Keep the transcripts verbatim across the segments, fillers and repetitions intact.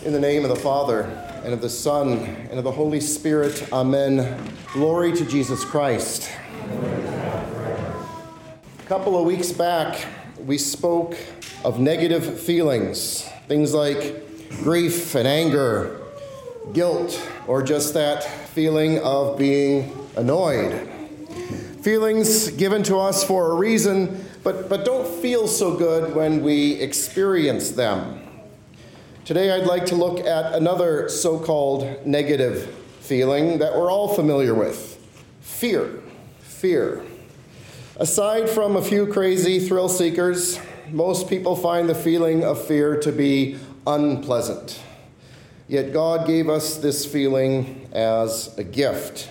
In the name of the Father, and of the Son, and of the Holy Spirit, amen. Glory to Jesus Christ. A couple of weeks back, we spoke of negative feelings, things like grief and anger, guilt, or just that feeling of being annoyed. Feelings given to us for a reason, but, but don't feel so good when we experience them. Today I'd like to look at another so-called negative feeling that we're all familiar with. Fear. Fear. Aside from a few crazy thrill seekers, most people find the feeling of fear to be unpleasant. Yet God gave us this feeling as a gift.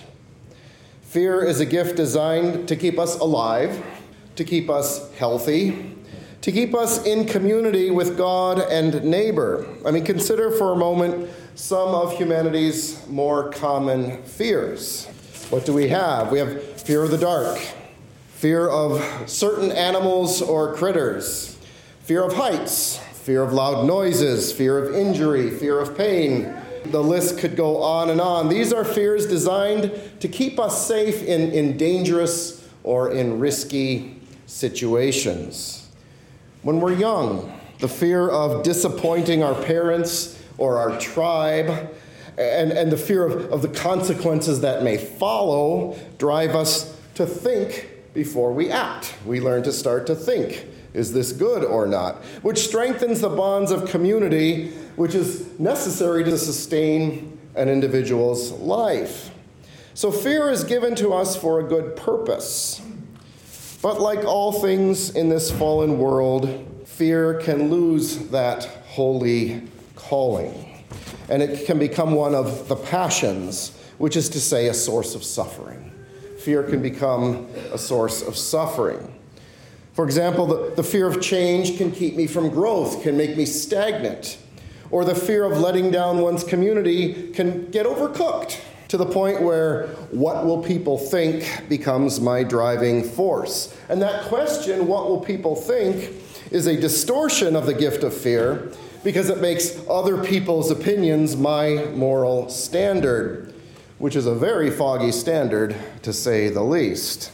Fear is a gift designed to keep us alive, to keep us healthy, to keep us in community with God and neighbor. I mean, consider for a moment some of humanity's more common fears. What do we have? We have fear of the dark, fear of certain animals or critters, fear of heights, fear of loud noises, fear of injury, fear of pain. The list could go on and on. These are fears designed to keep us safe in, in dangerous or in risky situations. When we're young, the fear of disappointing our parents or our tribe and, and the fear of, of the consequences that may follow drive us to think before we act. We learn to start to think, is this good or not? Which strengthens the bonds of community, which is necessary to sustain an individual's life. So fear is given to us for a good purpose. But like all things in this fallen world, fear can lose that holy calling. And it can become one of the passions, which is to say a source of suffering. Fear can become a source of suffering. For example, the, the fear of change can keep me from growth, can make me stagnant. Or the fear of letting down one's community can get overcooked to the point where what will people think becomes my driving force. And that question, what will people think, is a distortion of the gift of fear because it makes other people's opinions my moral standard, which is a very foggy standard, to say the least.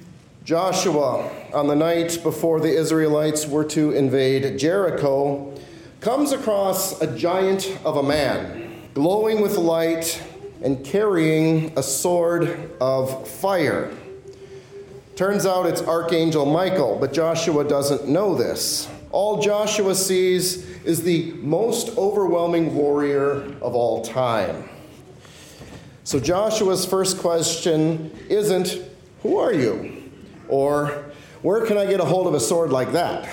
Joshua, on the night before the Israelites were to invade Jericho, comes across a giant of a man, glowing with light and carrying a sword of fire. Turns out it's Archangel Michael, but Joshua doesn't know this. All Joshua sees is the most overwhelming warrior of all time. So Joshua's first question isn't, who are you? Or, where can I get a hold of a sword like that?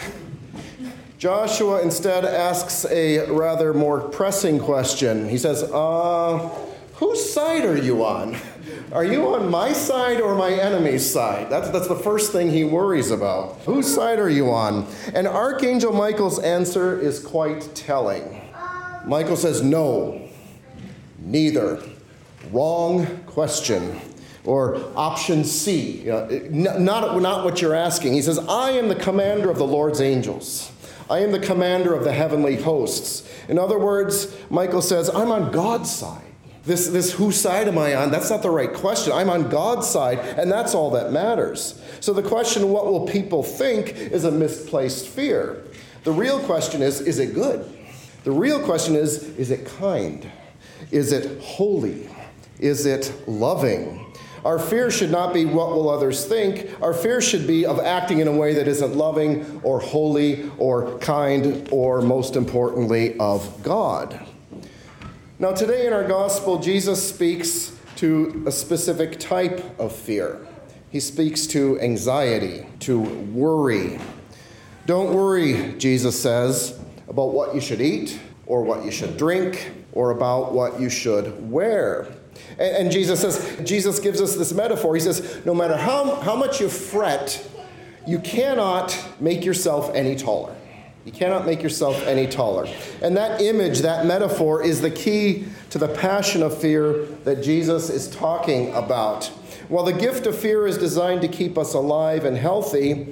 Joshua instead asks a rather more pressing question. He says, uh, whose side are you on? Are you on my side or my enemy's side? That's, that's the first thing he worries about. Whose side are you on? And Archangel Michael's answer is quite telling. Michael says, no, neither. Wrong question. Or option C, you know, not, not what you're asking. He says, I am the commander of the Lord's angels. I am the commander of the heavenly hosts. In other words, Michael says, I'm on God's side. This, this whose side am I on? That's not the right question. I'm on God's side, and that's all that matters. So the question, what will people think, is a misplaced fear. The real question is, is it good? The real question is, is it kind? Is it holy? Is it loving? Our fear should not be what will others think. Our fear should be of acting in a way that isn't loving or holy or kind or, most importantly, of God. Now, today in our gospel, Jesus speaks to a specific type of fear. He speaks to anxiety, to worry. Don't worry, Jesus says, about what you should eat or what you should drink or about what you should wear. And, and Jesus says, Jesus gives us this metaphor. He says, no matter how, how much you fret, you cannot make yourself any taller. You cannot make yourself any taller. And that image, that metaphor, is the key to the passion of fear that Jesus is talking about. While the gift of fear is designed to keep us alive and healthy,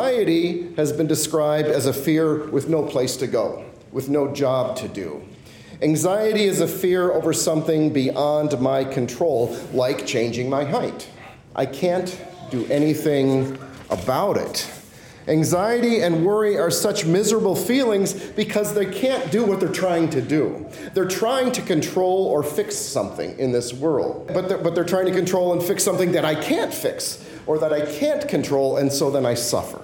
anxiety has been described as a fear with no place to go, with no job to do. Anxiety is a fear over something beyond my control, like changing my height. I can't do anything about it. Anxiety and worry are such miserable feelings because they can't do what they're trying to do. They're trying to control or fix something in this world, but they're, but they're trying to control and fix something that I can't fix or that I can't control, and so then I suffer.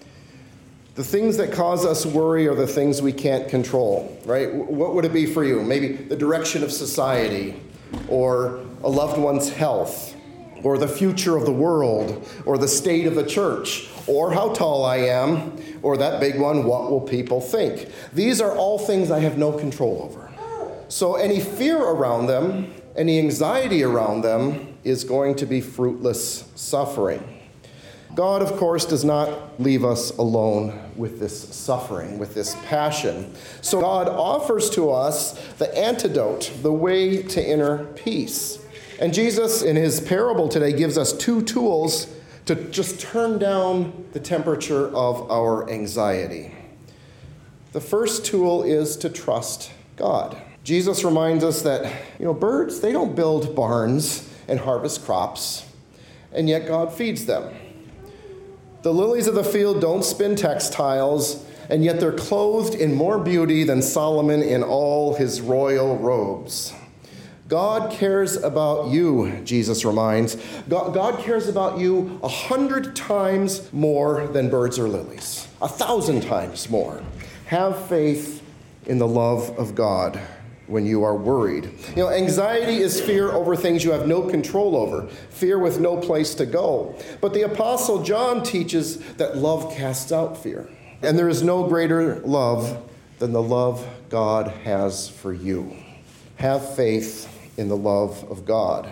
The things that cause us worry are the things we can't control, right? What would it be for you? Maybe the direction of society, or a loved one's health, or the future of the world, or the state of the church, or how tall I am, or that big one, what will people think? These are all things I have no control over. So any fear around them, any anxiety around them is going to be fruitless suffering. God, of course, does not leave us alone with this suffering, with this passion. So God offers to us the antidote, the way to inner peace. And Jesus, in his parable today, gives us two tools to just turn down the temperature of our anxiety. The first tool is to trust God. Jesus reminds us that, you know, birds, they don't build barns and harvest crops, and yet God feeds them. The lilies of the field don't spin textiles, and yet they're clothed in more beauty than Solomon in all his royal robes. God cares about you, Jesus reminds. God, God cares about you a hundred times more than birds or lilies, a thousand times more. Have faith in the love of God when you are worried. You know, anxiety is fear over things you have no control over, fear with no place to go. But the Apostle John teaches that love casts out fear. And there is no greater love than the love God has for you. Have faith in the love of God.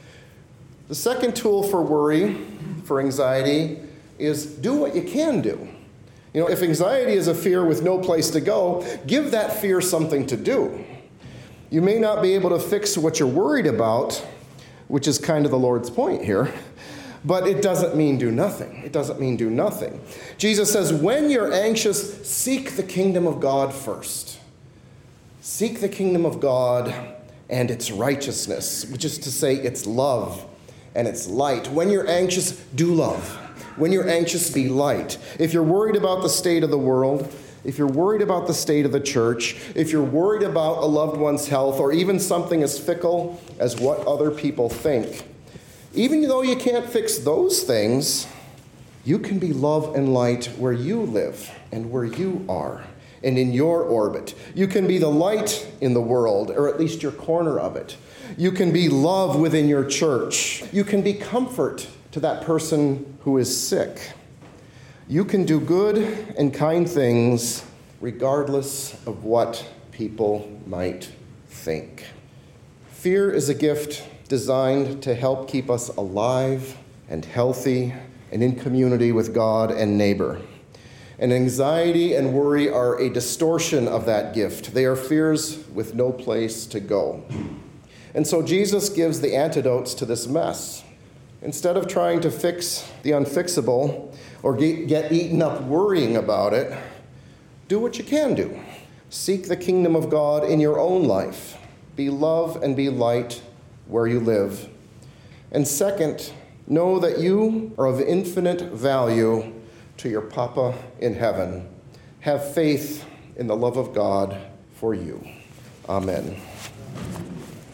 The second tool for worry, for anxiety, is do what you can do. You know, if anxiety is a fear with no place to go, give that fear something to do. You may not be able to fix what you're worried about, which is kind of the Lord's point here, but it doesn't mean do nothing. It doesn't mean do nothing. Jesus says, when you're anxious, seek the kingdom of God first. Seek the kingdom of God and its righteousness, which is to say its love and its light. When you're anxious, do love. When you're anxious, be light. If you're worried about the state of the world, if you're worried about the state of the church, if you're worried about a loved one's health, or even something as fickle as what other people think, even though you can't fix those things, you can be love and light where you live and where you are and in your orbit. You can be the light in the world, or at least your corner of it. You can be love within your church. You can be comfort to that person who is sick. You can do good and kind things regardless of what people might think. Fear is a gift designed to help keep us alive and healthy and in community with God and neighbor. And anxiety and worry are a distortion of that gift. They are fears with no place to go. And so Jesus gives the antidotes to this mess. Instead of trying to fix the unfixable or get eaten up worrying about it, do what you can do. Seek the kingdom of God in your own life. Be love and be light where you live. And second, know that you are of infinite value to your Papa in heaven. Have faith in the love of God for you. Amen.